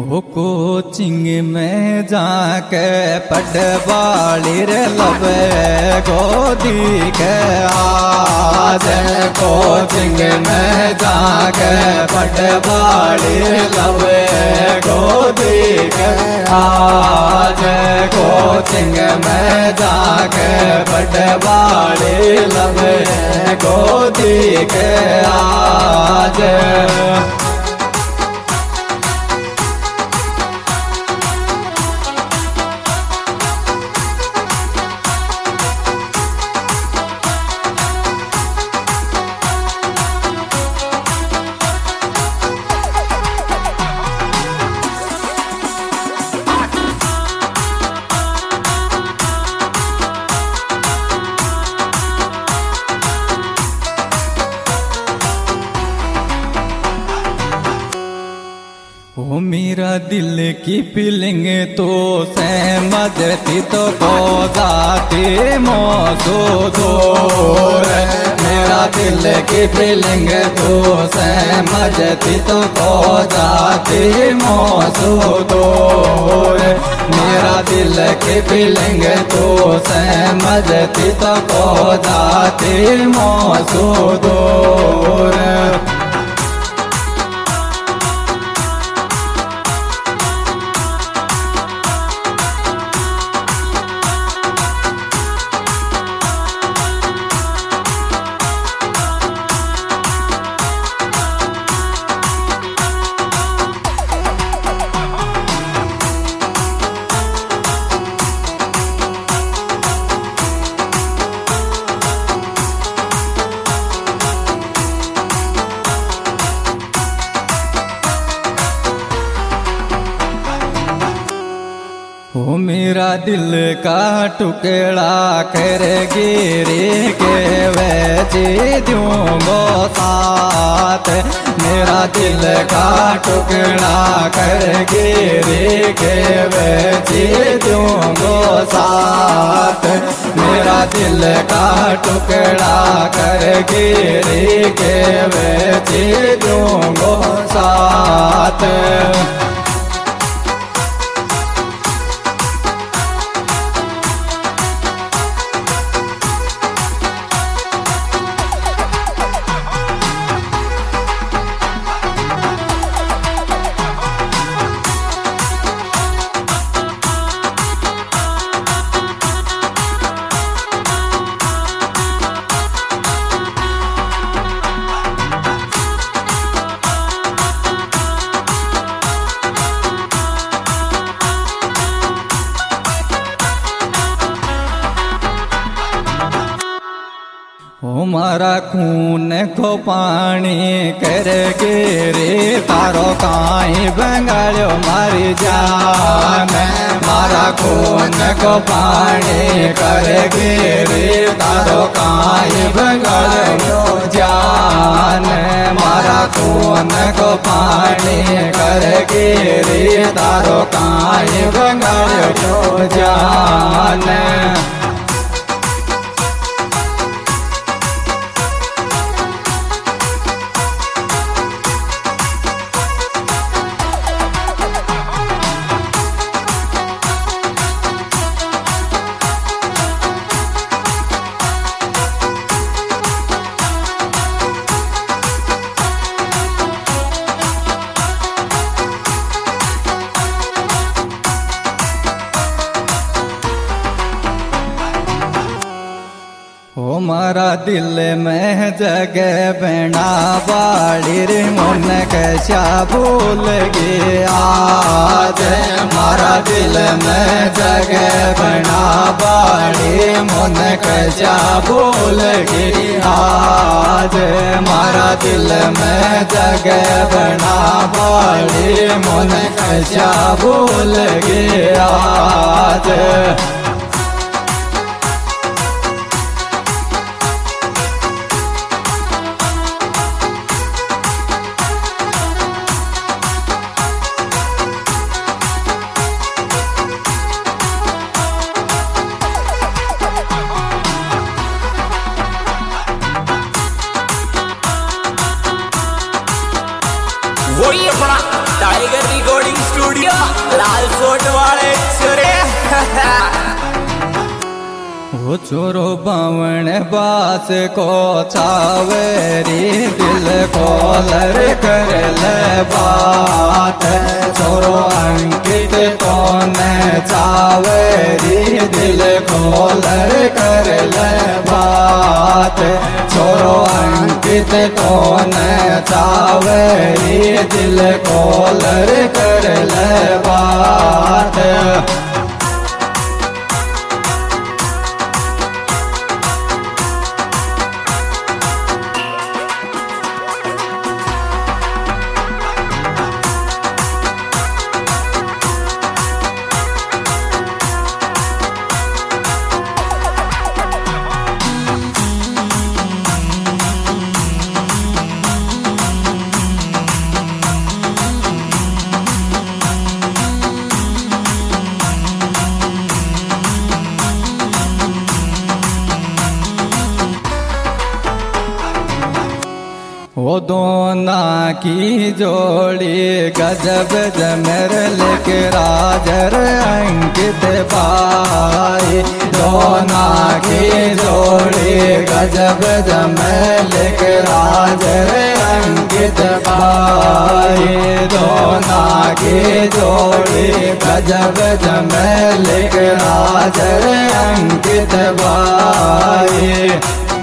वो कोचिंग में जाके पढ़वाली रे लबे गोदी के आज कोचिंग में जाके पढ़वाली लबे गोदी के आज कोचिंग में जाके पढ़वाली लबे गोदी के आज ओ मेरा दिल की फीलिंग तो समझती तो को जाती मौजूद मेरा दिल की फीलिंग तो समझती तो को जाती मौजूद मेरा दिल की फीलिंग तो समझती तो को जाती मौजूद ओ मेरा दिल का टुकड़ा कर गिरे के वैसे दूंगो साथ मेरा दिल का टुकड़ा कर गिरे के वैसे दूंगो साथ मेरा दिल का टुकड़ा कर गिरे के वैसे दूंगो साथ ओ मारा खून को पानी कर गिरे तारो काई बंगालो मारी जान मारा खून को पानी कर गिरे तारो काई बंगालो जान मारा खून को पानी कर गिरे तारो काई बंगालो जान ओ मारा दिल में जगह बना बाड़ी रे मन कैसा भूल गया आज मारा दिल में जगह बना बाड़ी मन कैसा भूल गया आज मारा दिल में जगह बना बाड़ी मन कैसा भूल गया आज वही अपना tiger recording studio Lalsot वाले छोरे। वो छोरो बावण बास को छावेरी दिल खोलर कर ले बात। छोरो अंकित को न छावेरी दिल खोलर कर ले बात। छोरो अंकित को न छावेरी दिल खोलर कर ले बात। वो दोना की जोड़ी गजब जमर लेके राजर अंकित भाई। दोना की जोड़ी गजब जमर लेके राजर अंकित भाई। दोना की जोड़ी गजब जमर लेके राजर अंकित भाई।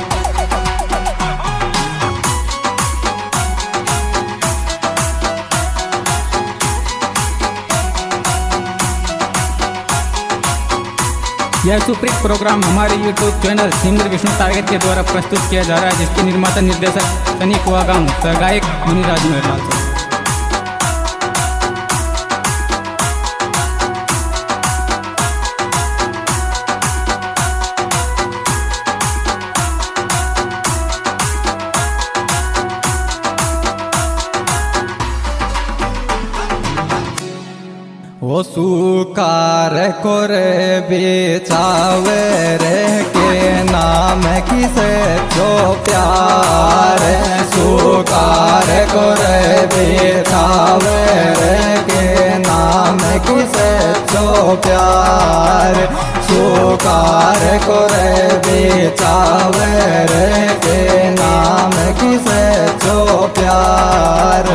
यह सुप्रीत प्रोग्राम हमारे YouTube चैनल सिंगर विष्णु टारगेट के द्वारा प्रस्तुत किया जा रहा है, जिसके निर्माता निर्देशक सनी कुआगाम, गायक मुनिराज मेहरलाल। वो सुकार कोरे बेचावे रे के नाम किसे जो प्यार। सुकार कोरे बेचावे रे के नाम किसे जो प्यार। सुकार कोरे बेचावे रे के नाम किसे जो प्यार।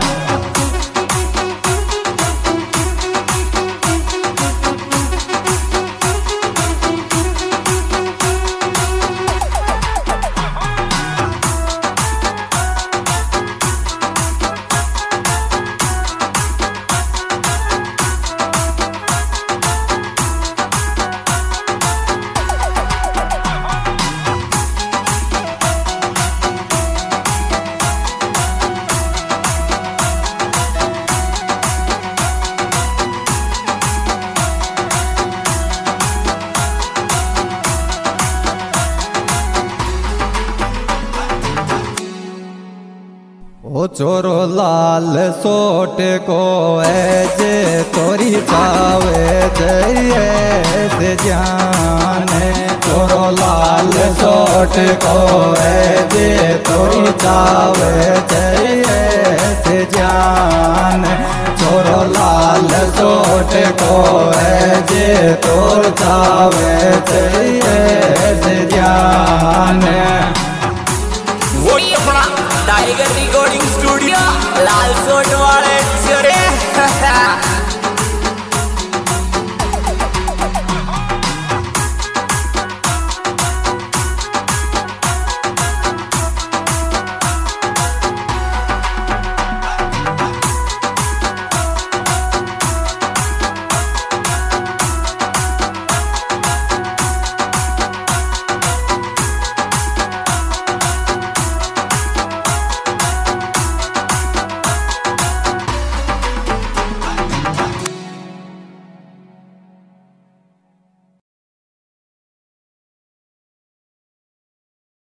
ओ चोरो लाल सोट को ऐसे तोरी चावे जइए से जान। चोरो लाल सोट को ऐसे तोरी चावे जइए से जान। चोरो लाल सोट को ऐसे तोर चावे जइए से जान। वही अपना tiger recording studio Lalsot वाले छोरे।